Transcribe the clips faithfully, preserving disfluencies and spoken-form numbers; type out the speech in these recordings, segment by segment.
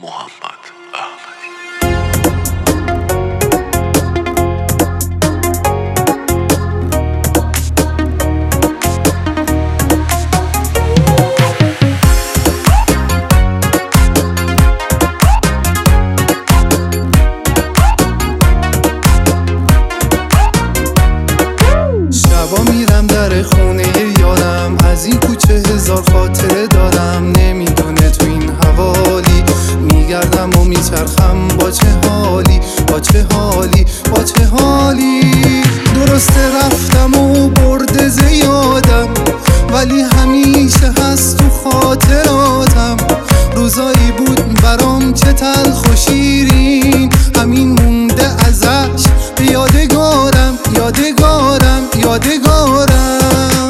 محمد احمدی. شبا میرم در خونه یادم، از این کوچه هزار خاطره دارم. نمیدونه تو این حوالی میگردم و میچرخم، با چه حالی با چه حالی با چه حالی. درسته رفتم و برده زیادم، ولی همیشه هست تو خاطراتم. روزایی بود برام چه تلخ و شیرین، همین مونده ازش به یادگارم یادگارم یادگارم.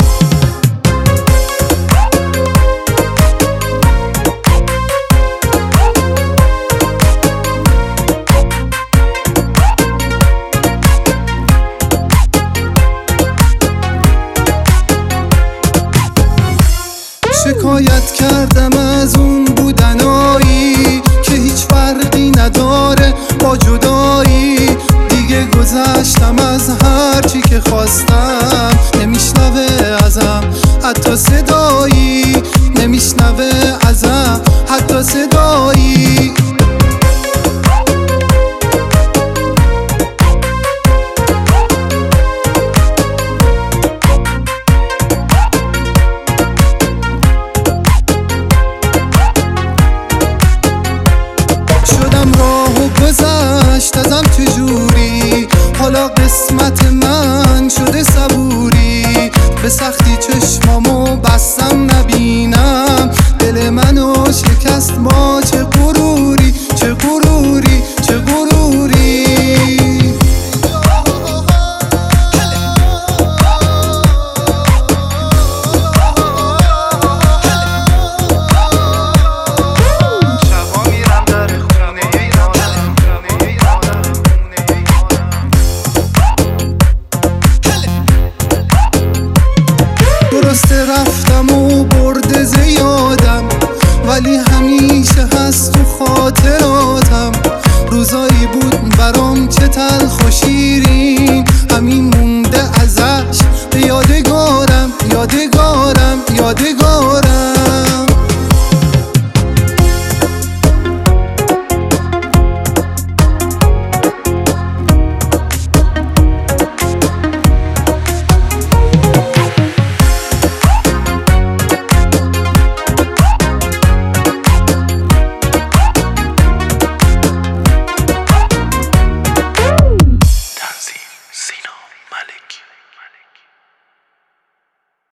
شکایت کردم از اون بودنایی که هیچ فرقی نداره با جدایی. دیگه گذشتم از هر چی که خواستم، نمیشنوه ازم حتی صدایی، نمیشنوه ازم حتی صدایی. شدم راه و گذشت ازم چجور